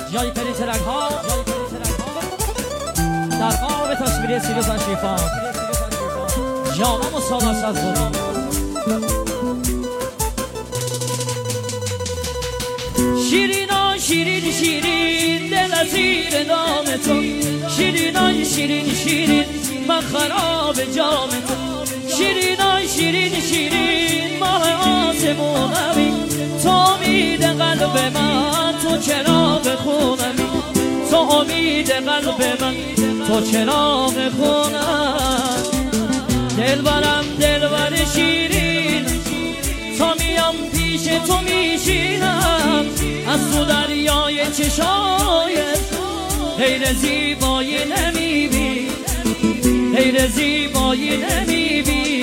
جای ترین ترک ها در قاب تصویری سیروس شیفا جامع مصادست از بودی شیرینا شیرین شیرین دل از زیر دام تو شیرینا شیرین شیرین من خراب جام تو شیرینا شیرین شیرین ماه آسمونمی تو امید قلب من تو چراغ خونمی تو امید قلب من تو چراغ خونم دلبرم دلبر شیرین تا میام پیش تو میشینم از تو دریای چشایت غیر زیبایی نمیبین غیر زیبایی نمیبین